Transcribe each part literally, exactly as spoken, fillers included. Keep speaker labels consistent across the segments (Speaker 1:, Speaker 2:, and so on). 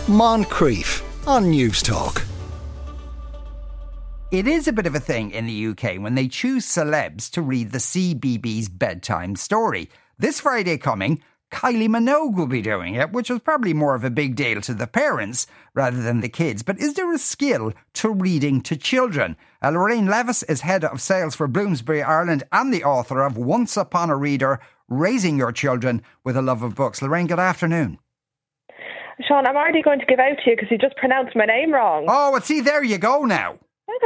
Speaker 1: Moncrief on News Talk.
Speaker 2: It is a bit of a thing in the U K when they choose celebs to read the C B B S bedtime story. This Friday coming, Kylie Minogue will be doing it, which was probably more of a big deal to the parents rather than the kids. But is there a skill to reading to children? Uh, Lorraine Levis is head of sales for Bloomsbury Ireland and the author of Once Upon a Reader, Raising Your Children with a Love of Books. Lorraine, good afternoon.
Speaker 3: Sean, I'm already going to give out to you because you just pronounced my name wrong.
Speaker 2: Oh, well, see, there you go now.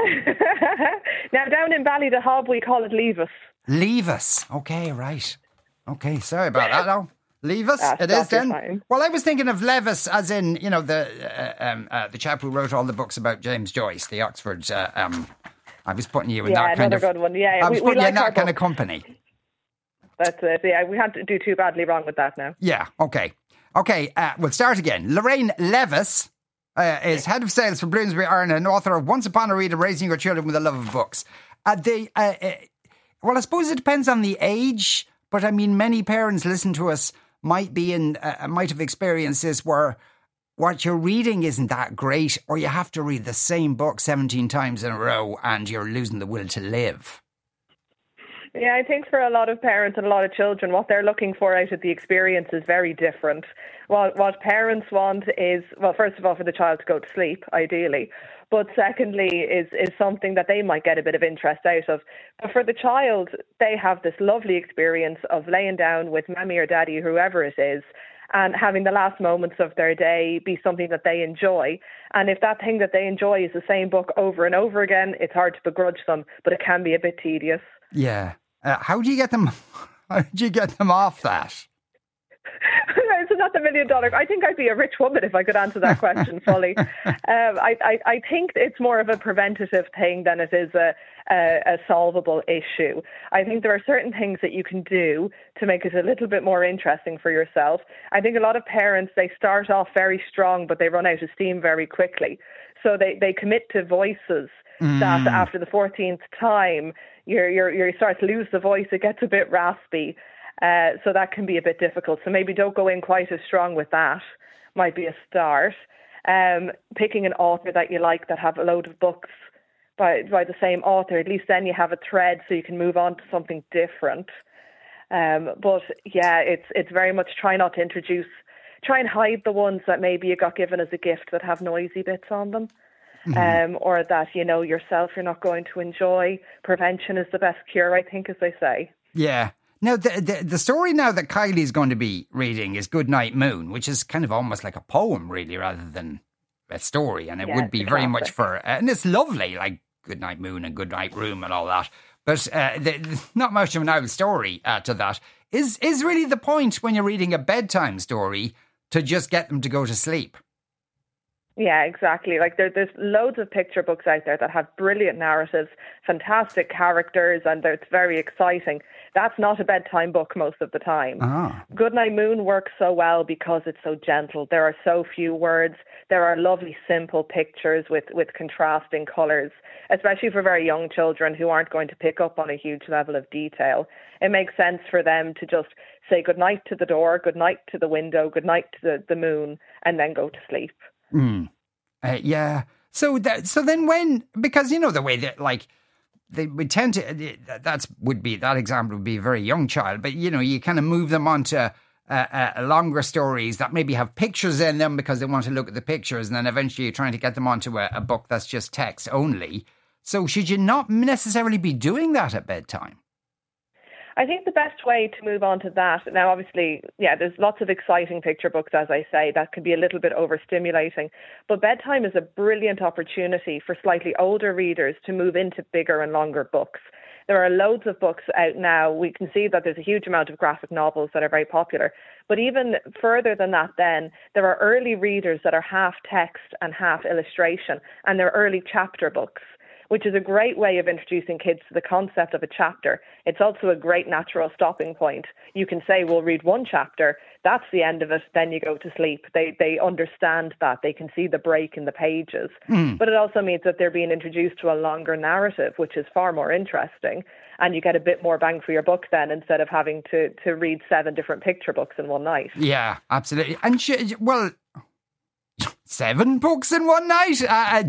Speaker 3: Now, down in Ballydehob, we call it Levis.
Speaker 2: Levis. Okay, right. Okay, sorry about that. No. Levis,
Speaker 3: Ah,
Speaker 2: it is
Speaker 3: stop your
Speaker 2: then.
Speaker 3: time.
Speaker 2: Well, I was thinking of Levis as in, you know, the uh, um, uh, the chap who wrote all the books about James Joyce, the Oxford. Uh, um, I was putting you in
Speaker 3: Yeah,
Speaker 2: that kind
Speaker 3: another
Speaker 2: of.
Speaker 3: good one. Yeah,
Speaker 2: I was
Speaker 3: we- we
Speaker 2: putting you in
Speaker 3: like our
Speaker 2: that kind of
Speaker 3: books.
Speaker 2: company.
Speaker 3: That's it. Yeah, we can't do too badly wrong with that now.
Speaker 2: Yeah. Okay. Okay. Uh, we'll start again. Lorraine Levis uh, is head of sales for Bloomsbury Ireland and author of Once Upon a Reader, Raising Your Children with a Love of Books. Uh, they, uh, uh, well, I suppose it depends on the age, but I mean, many parents listen to us might be in, uh, might have experienced this where what you're reading isn't that great, or you have to read the same book seventeen times in a row and you're losing the will to live.
Speaker 3: Yeah, I think for a lot of parents and a lot of children, what they're looking for out of the experience is very different. What, what parents want is, well, first of all, for the child to go to sleep, ideally. But secondly, is, is something that they might get a bit of interest out of. But for the child, they have this lovely experience of laying down with mommy or daddy, whoever it is, and having the last moments of their day be something that they enjoy. And if that thing that they enjoy is the same book over and over again, it's hard to begrudge them, but it can be a bit tedious.
Speaker 2: Yeah. Uh, how do you get them? How do you get them off that?
Speaker 3: So not the million dollar. I think I'd be a rich woman if I could answer that question fully. um, I, I, I think it's more of a preventative thing than it is a, a, a solvable issue. I think there are certain things that you can do to make it a little bit more interesting for yourself. I think a lot of parents, they start off very strong, but they run out of steam very quickly. So they, they commit to voices mm. that after the fourteenth time, you're, you're, you start to lose the voice. It gets a bit raspy. Uh, so that can be a bit difficult. So maybe don't go in quite as strong with that. Might be a start. Um, picking an author that you like that have a load of books by by the same author. At least then you have a thread so you can move on to something different. Um, but yeah, it's it's very much try not to introduce, try and hide the ones that maybe you got given as a gift that have noisy bits on them. Mm-hmm. Um, or that, you know, yourself you're not going to enjoy. Prevention is the best cure, I think, as they say.
Speaker 2: Yeah. Now, the, the the story now that Kylie's going to be reading is Goodnight Moon, which is kind of almost like a poem, really, rather than a story. And it
Speaker 3: yeah,
Speaker 2: would be very
Speaker 3: classic.
Speaker 2: much for, uh, and it's lovely, like Goodnight Moon and Goodnight Room and all that. But uh, the, the, not much of an old story uh, to that. Is, is really the point when you're reading a bedtime story to just get them to go to sleep?
Speaker 3: Yeah, exactly. Like there, there's loads of picture books out there that have brilliant narratives, fantastic characters, and it's very exciting. That's not a bedtime book most of the time.
Speaker 2: Ah.
Speaker 3: Goodnight Moon works so well because it's so gentle. There are so few words. There are lovely, simple pictures with, with contrasting colours, especially for very young children who aren't going to pick up on a huge level of detail. It makes sense for them to just say goodnight to the door, goodnight to the window, goodnight to the, the moon, and then go to sleep.
Speaker 2: Mm. Uh, yeah. So that, so then when, because you know the way that like they would tend to, that's would be, that example would be a very young child, but you know, you kind of move them onto uh, uh, longer stories that maybe have pictures in them because they want to look at the pictures, and then eventually you're trying to get them onto a, a book that's just text only. So should you not necessarily be doing that at bedtime?
Speaker 3: I think the best way to move on to that, now obviously, yeah, there's lots of exciting picture books, as I say, that can be a little bit overstimulating, but bedtime is a brilliant opportunity for slightly older readers to move into bigger and longer books. There are loads of books out now. We can see that there's a huge amount of graphic novels that are very popular, but even further than that then, there are early readers that are half text and half illustration, and they're early chapter books, which is a great way of introducing kids to the concept of a chapter. It's also a great natural stopping point. You can say, we'll read one chapter, that's the end of it, then you go to sleep. They they understand that. They can see the break in the pages. Mm. But it also means that they're being introduced to a longer narrative, which is far more interesting. And you get a bit more bang for your buck then, instead of having to, to read seven different picture books in one night.
Speaker 2: Yeah, absolutely. And, sh- well... Seven books in one night? Uh,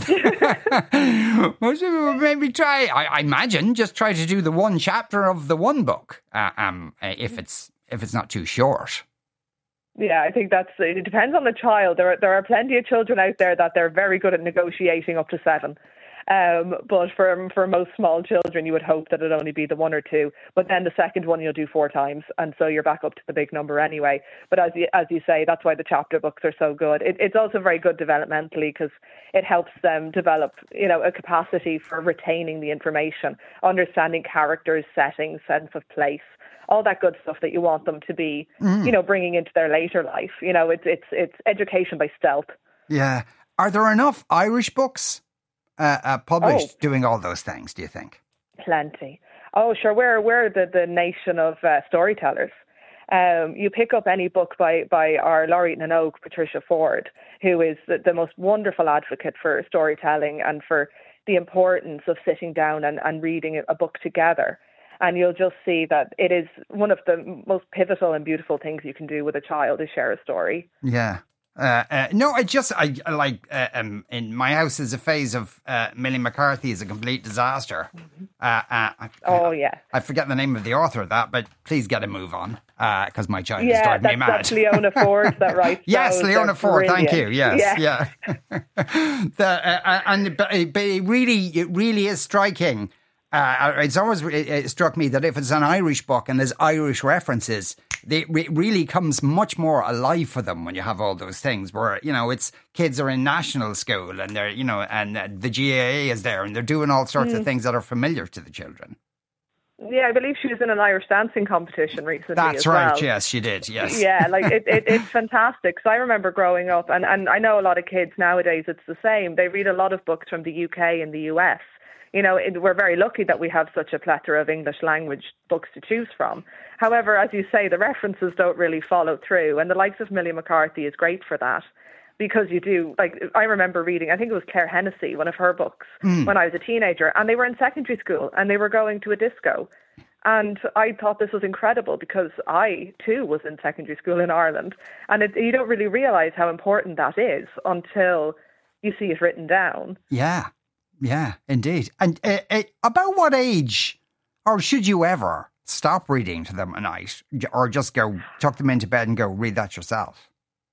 Speaker 2: maybe try, I, I imagine, just try to do the one chapter of the one book, uh, um, if it's if it's not too short.
Speaker 3: Yeah, I think that's, it depends on the child. There are, there are plenty of children out there that they're very good at negotiating up to seven. Um, but for for most small children, you would hope that it'd only be the one or two. But then the second one you'll do four times, and so you're back up to the big number anyway. But as you as you say, that's why the chapter books are so good. It, it's also very good developmentally because it helps them develop, you know, a capacity for retaining the information, understanding characters, settings, sense of place, all that good stuff that you want them to be, mm. you know, bringing into their later life. You know, it's it's it's education by stealth.
Speaker 2: Yeah. Are there enough Irish books Uh, uh, published
Speaker 3: oh.
Speaker 2: doing all those things, do you think?
Speaker 3: Plenty. Oh, sure. We're we're the, the nation of uh, storytellers. Um, you pick up any book by, by our laureate in an Oak, Patricia Ford, who is the, the most wonderful advocate for storytelling and for the importance of sitting down and, and reading a book together. And you'll just see that it is one of the most pivotal and beautiful things you can do with a child is share a story.
Speaker 2: Yeah. Uh, uh, no, I just, I, I like, uh, um, in my house is a phase of uh, Millie McCarthy is a complete disaster.
Speaker 3: Mm-hmm.
Speaker 2: Uh, uh, I,
Speaker 3: oh, yeah.
Speaker 2: I forget the name of the author of that, but please get a move on, because uh, my child
Speaker 3: yeah,
Speaker 2: is driving me mad.
Speaker 3: Yeah, that's Leona Ford, that right?
Speaker 2: Yes,
Speaker 3: those,
Speaker 2: Leona Ford,
Speaker 3: brilliant.
Speaker 2: thank you, yes,
Speaker 3: yeah.
Speaker 2: yeah. the, uh, and, but, but it really, it really is striking. Uh, it's always it, it struck me that if it's an Irish book and there's Irish references, they, it really comes much more alive for them when you have all those things where, you know, it's kids are in national school and they're, you know, and the G A A is there and they're doing all sorts mm. of things that are familiar to the children.
Speaker 3: Yeah, I believe she was in an Irish dancing competition recently.
Speaker 2: That's
Speaker 3: as
Speaker 2: right,
Speaker 3: well.
Speaker 2: yes, she did, yes.
Speaker 3: Yeah, like it, it, it's fantastic. So I remember growing up, and, and I know a lot of kids nowadays, it's the same. They read a lot of books from the U K and the U S. You know, it, we're very lucky that we have such a plethora of English language books to choose from. However, as you say, the references don't really follow through. And the likes of Millie McCarthy is great for that because you do, like, I remember reading, I think it was Claire Hennessy, one of her books, mm. when I was a teenager. And they were in secondary school and they were going to a disco. And I thought this was incredible because I, too, was in secondary school in Ireland. And it, you don't really realise how important that is until you see it written down.
Speaker 2: Yeah. Yeah, indeed. And uh, uh, about what age, or should you ever stop reading to them at night, or just go tuck them into bed and go read that yourself?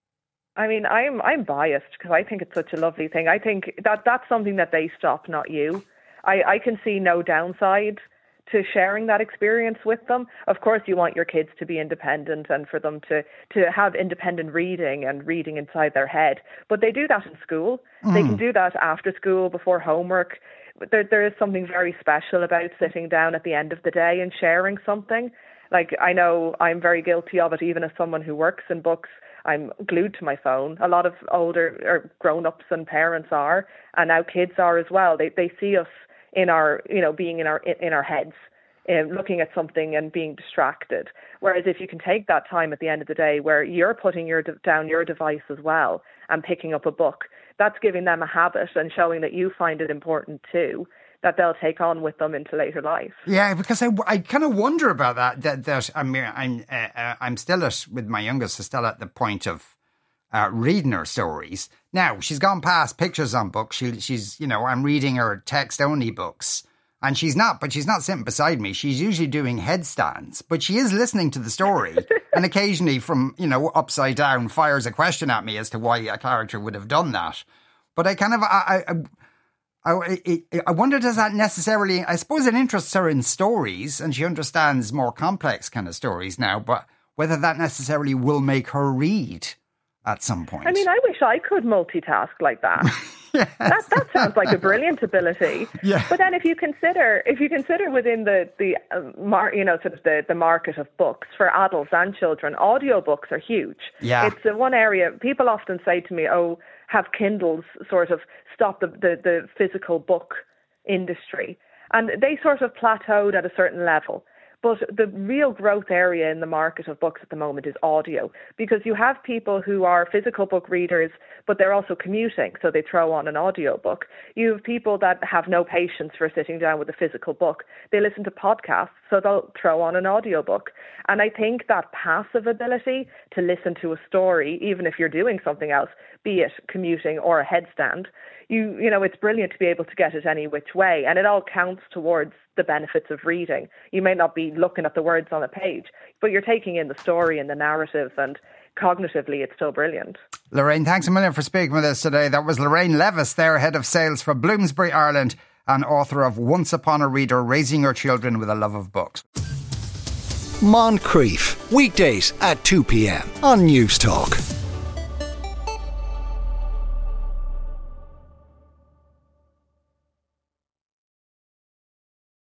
Speaker 3: I mean, I'm I'm biased because I think it's such a lovely thing. I think that that's something that they stop, not you. I, I can see no downside to sharing that experience with them. Of course, you want your kids to be independent and for them to, to have independent reading and reading inside their head. But they do that in school. Mm. They can do that after school, before homework. There, there is something very special about sitting down at the end of the day and sharing something. Like, I know I'm very guilty of it, even as someone who works in books. I'm glued to my phone. A lot of older or grown-ups and parents are, and now kids are as well. They they see us in our, you know, being in our in our heads, um, looking at something and being distracted. Whereas if you can take that time at the end of the day where you're putting your down your device as well and picking up a book, that's giving them a habit and showing that you find it important too, that they'll take on with them into later life.
Speaker 2: Yeah, because I, I kind of wonder about that. That, that I mean, I'm uh, uh, I'm still at, with my youngest, still at the point of Uh, reading her stories. Now, she's gone past pictures on books. She, she's, you know, I'm reading her text-only books. And she's not, but she's not sitting beside me. She's usually doing headstands. But she is listening to the story. And occasionally from, you know, upside down, fires a question at me as to why a character would have done that. But I kind of, I, I, I, I, I wonder, does that necessarily, I suppose it interests her in stories and she understands more complex kind of stories now, but whether that necessarily will make her read at some point.
Speaker 3: I mean, I wish I could multitask like that. Yes. That that sounds like a brilliant ability.
Speaker 2: Yeah.
Speaker 3: But then, if you consider, if you consider within the the uh, mar, you know, sort of the, the market of books for adults and children, audiobooks are huge.
Speaker 2: Yeah.
Speaker 3: It's the one area people often say to me, "Oh, have Kindles sort of stop the the, the physical book industry?" And they sort of plateaued at a certain level. But the real growth area in the market of books at the moment is audio, because you have people who are physical book readers, but they're also commuting, so they throw on an audio book. You have people that have no patience for sitting down with a physical book. They listen to podcasts, so they'll throw on an audio book. And I think that passive ability to listen to a story, even if you're doing something else, be it commuting or a headstand, you you know, it's brilliant to be able to get it any which way. And it all counts towards the benefits of reading. You may not be looking at the words on a page, but you're taking in the story and the narrative, and cognitively it's still brilliant.
Speaker 2: Lorraine, thanks a million for speaking with us today. That was Lorraine Levis there, Head of Sales for Bloomsbury Ireland and author of Once Upon a Reader, Raising Your Children with a Love of Books.
Speaker 1: Moncrief, weekdays at two p.m. on News Talk.